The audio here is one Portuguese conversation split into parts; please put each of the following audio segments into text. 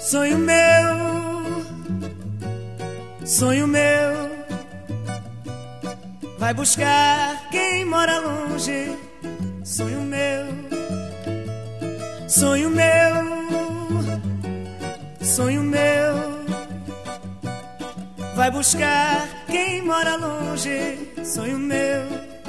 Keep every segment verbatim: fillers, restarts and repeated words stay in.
Sonho meu, sonho meu, vai buscar quem mora longe. Sonho meu, sonho meu, sonho meu, vai buscar quem mora longe. Sonho meu,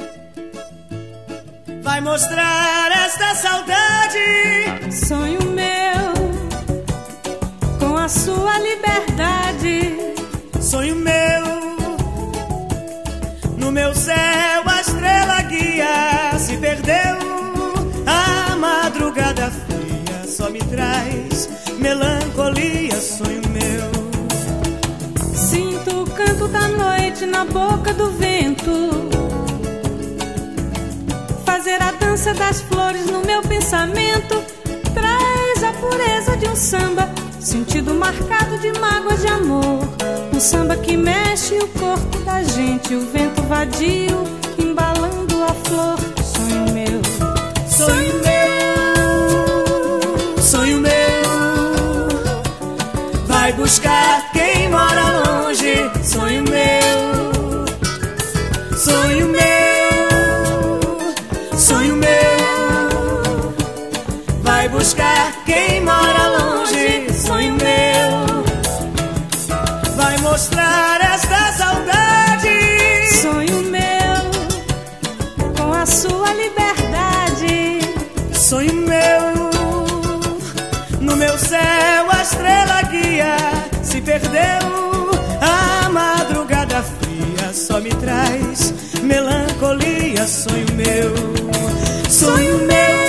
vai mostrar esta saudade. Sonho meu, com a sua liberdade. Sonho meu, no meu céu a estrela guia se perdeu. A madrugada fria só me traz melancolia. Sonho meu, sinto o canto da noite na boca do vento, fazer a dança das flores no meu pensamento. Traz a pureza de um samba, sentido marcado de mágoas de amor. Um samba que mexe o corpo da gente, o vento vadio embalando a flor. Sonho meu, sonho meu, sonho meu, vai buscar quem mora longe. Sonho meu, sonho meu, sonho meu, vai buscar quem mora longe. Sonho meu, vai mostrar esta saudade. sonho meu, com a sua liberdade. Sonho meu, no meu céu a estrela guia se perdeu. A madrugada fria só me traz melancolia. Sonho meu, sonho meu,